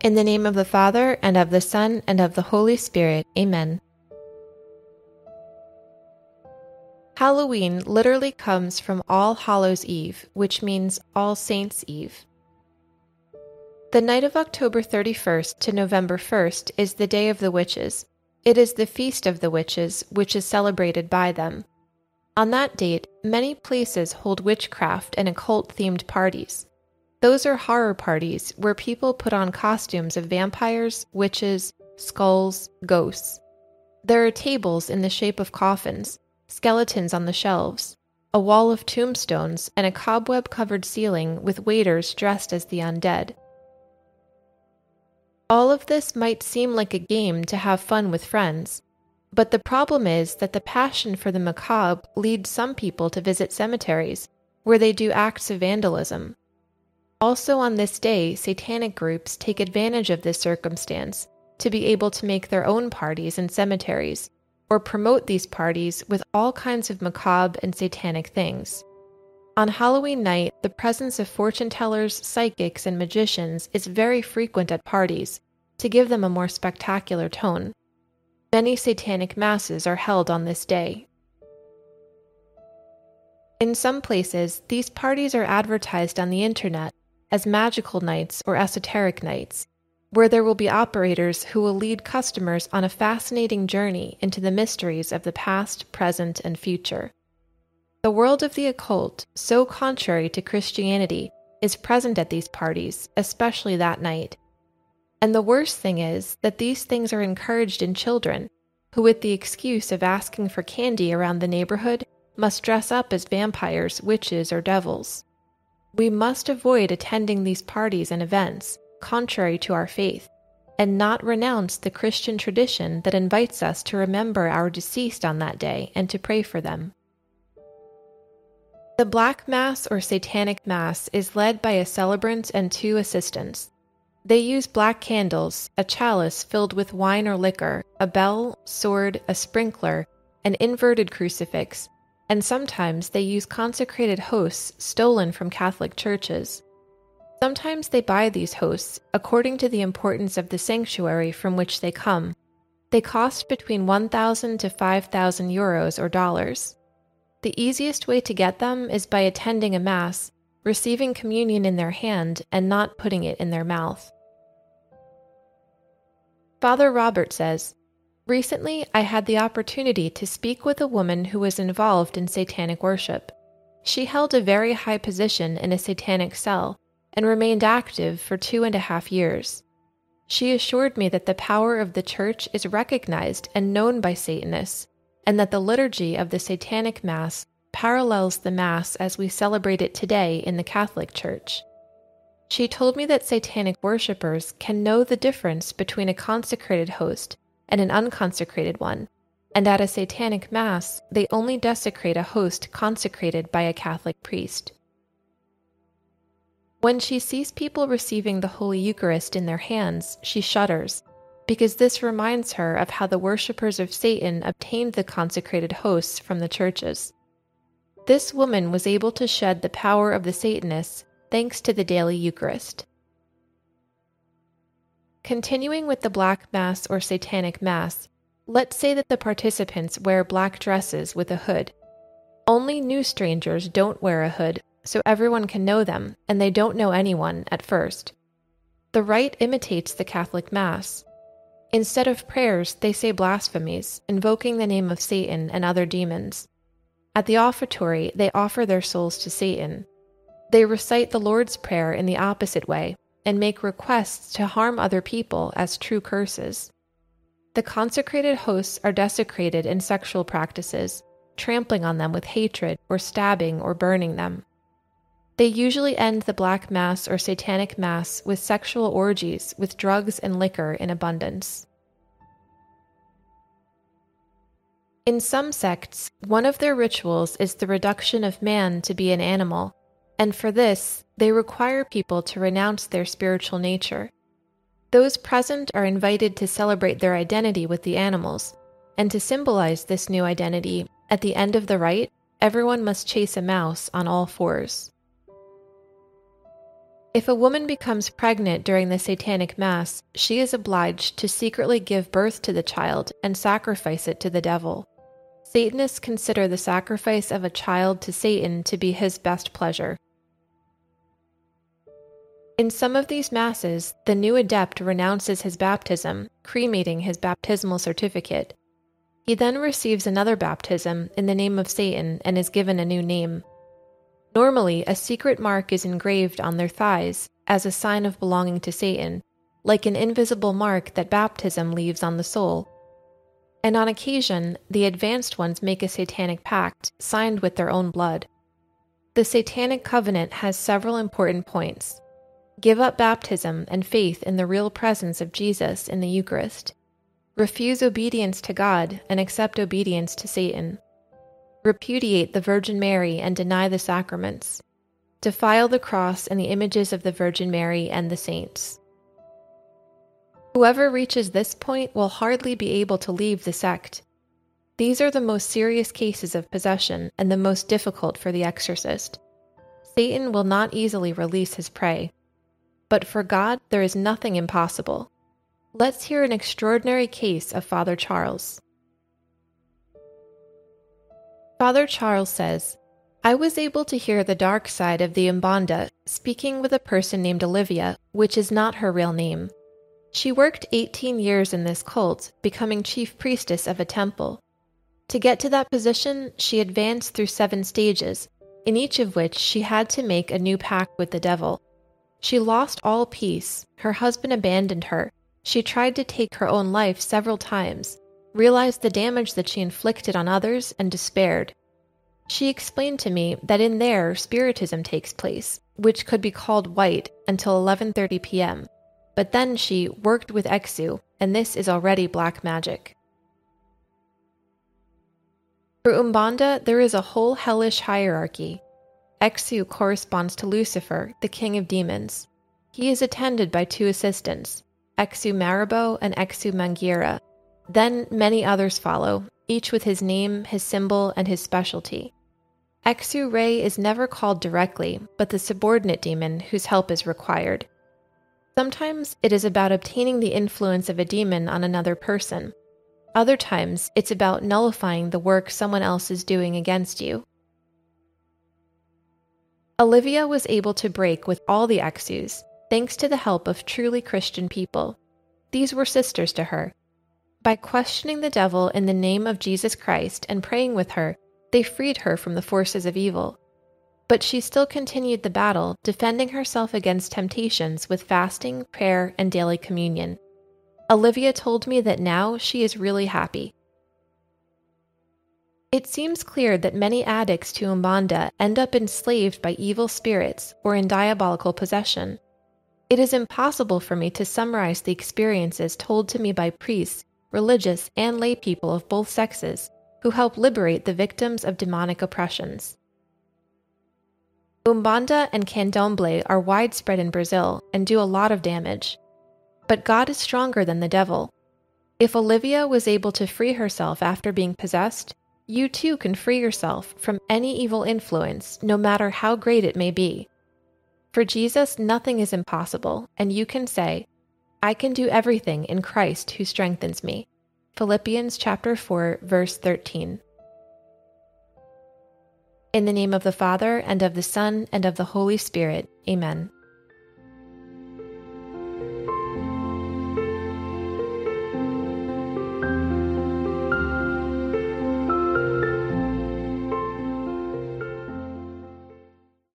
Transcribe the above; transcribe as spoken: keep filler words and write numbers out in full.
In the name of the Father, and of the Son, and of the Holy Spirit. Amen. Halloween literally comes from All Hallows' Eve, which means All Saints' Eve. The night of October thirty-first to November first is the Day of the Witches. It is the Feast of the Witches, which is celebrated by them. On that date, many places hold witchcraft and occult-themed parties. Those are horror parties where people put on costumes of vampires, witches, skulls, ghosts. There are tables in the shape of coffins, skeletons on the shelves, a wall of tombstones, and a cobweb-covered ceiling with waiters dressed as the undead. All of this might seem like a game to have fun with friends, but the problem is that the passion for the macabre leads some people to visit cemeteries, where they do acts of vandalism. Also on this day, satanic groups take advantage of this circumstance to be able to make their own parties in cemeteries, or promote these parties with all kinds of macabre and satanic things. On Halloween night, the presence of fortune-tellers, psychics, and magicians is very frequent at parties to give them a more spectacular tone. Many satanic masses are held on this day. In some places, these parties are advertised on the internet as magical nights or esoteric nights, where there will be operators who will lead customers on a fascinating journey into the mysteries of the past, present, and future. The world of the occult, so contrary to Christianity, is present at these parties, especially that night. And the worst thing is that these things are encouraged in children, who with the excuse of asking for candy around the neighborhood, must dress up as vampires, witches, or devils. We must avoid attending these parties and events, contrary to our faith, and not renounce the Christian tradition that invites us to remember our deceased on that day and to pray for them. The Black Mass or Satanic Mass is led by a celebrant and two assistants. They use black candles, a chalice filled with wine or liquor, a bell, sword, a sprinkler, an inverted crucifix, and sometimes they use consecrated hosts stolen from Catholic churches. Sometimes they buy these hosts according to the importance of the sanctuary from which they come. They cost between one thousand to five thousand euros or dollars. The easiest way to get them is by attending a Mass, receiving communion in their hand, and not putting it in their mouth. Father Robert says, "Recently I had the opportunity to speak with a woman who was involved in satanic worship. She held a very high position in a satanic cell and remained active for two and a half years. She assured me that the power of the Church is recognized and known by Satanists, and that the liturgy of the Satanic Mass parallels the Mass as we celebrate it today in the Catholic Church. She told me that satanic worshippers can know the difference between a consecrated host and an unconsecrated one, and at a satanic Mass, they only desecrate a host consecrated by a Catholic priest. When she sees people receiving the Holy Eucharist in their hands, she shudders, because this reminds her of how the worshippers of Satan obtained the consecrated hosts from the churches. This woman was able to shed the power of the Satanists thanks to the daily Eucharist." Continuing with the Black Mass or Satanic Mass, let's say that the participants wear black dresses with a hood. Only new strangers don't wear a hood, so everyone can know them, and they don't know anyone at first. The rite imitates the Catholic Mass. Instead of prayers, they say blasphemies, invoking the name of Satan and other demons. At the offertory, they offer their souls to Satan. They recite the Lord's Prayer in the opposite way, and make requests to harm other people as true curses. The consecrated hosts are desecrated in sexual practices, trampling on them with hatred or stabbing or burning them. They usually end the Black Mass or Satanic Mass with sexual orgies with drugs and liquor in abundance. In some sects, one of their rituals is the reduction of man to be an animal, and for this, they require people to renounce their spiritual nature. Those present are invited to celebrate their identity with the animals, and to symbolize this new identity, at the end of the rite, everyone must chase a mouse on all fours. If a woman becomes pregnant during the Satanic Mass, she is obliged to secretly give birth to the child and sacrifice it to the devil. Satanists consider the sacrifice of a child to Satan to be his best pleasure. In some of these Masses, the new adept renounces his baptism, cremating his baptismal certificate. He then receives another baptism in the name of Satan and is given a new name. Normally, a secret mark is engraved on their thighs as a sign of belonging to Satan, like an invisible mark that baptism leaves on the soul. And on occasion, the advanced ones make a satanic pact, signed with their own blood. The Satanic Covenant has several important points. Give up baptism and faith in the real presence of Jesus in the Eucharist. Refuse obedience to God and accept obedience to Satan. Repudiate the Virgin Mary and deny the sacraments. Defile the cross and the images of the Virgin Mary and the saints. Whoever reaches this point will hardly be able to leave the sect. These are the most serious cases of possession and the most difficult for the exorcist. Satan will not easily release his prey. But for God, there is nothing impossible. Let's hear an extraordinary case of Father Charles. Father Charles says, I was able to hear the dark side of the Umbanda speaking with a person named Olivia, which is not her real name. She worked eighteen years in this cult, becoming chief priestess of a temple. To get to that position, she advanced through seven stages, in each of which she had to make a new pact with the devil. She lost all peace, her husband abandoned her, she tried to take her own life several times, realized the damage that she inflicted on others, and despaired. She explained to me that in there spiritism takes place, which could be called white, until eleven thirty p.m., but then she worked with Exu, and this is already black magic. For Umbanda, there is a whole hellish hierarchy. Exu corresponds to Lucifer, the king of demons. He is attended by two assistants, Exu Marabo and Exu Mangueira. Then many others follow, each with his name, his symbol, and his specialty. Exu Rey is never called directly, but the subordinate demon whose help is required. Sometimes it is about obtaining the influence of a demon on another person. Other times it's about nullifying the work someone else is doing against you. Olivia was able to break with all the Exus, thanks to the help of truly Christian people. These were sisters to her. By questioning the devil in the name of Jesus Christ and praying with her, they freed her from the forces of evil. But she still continued the battle, defending herself against temptations with fasting, prayer, and daily communion. Olivia told me that now she is really happy. It seems clear that many addicts to Umbanda end up enslaved by evil spirits or in diabolical possession. It is impossible for me to summarize the experiences told to me by priests, religious, and lay people of both sexes who help liberate the victims of demonic oppressions. Umbanda and Candomblé are widespread in Brazil and do a lot of damage. But God is stronger than the devil. If Olivia was able to free herself after being possessed, you too can free yourself from any evil influence, no matter how great it may be. For Jesus, nothing is impossible, and you can say, I can do everything in Christ who strengthens me. Philippians chapter four, verse thirteen. In the name of the Father, and of the Son, and of the Holy Spirit. Amen.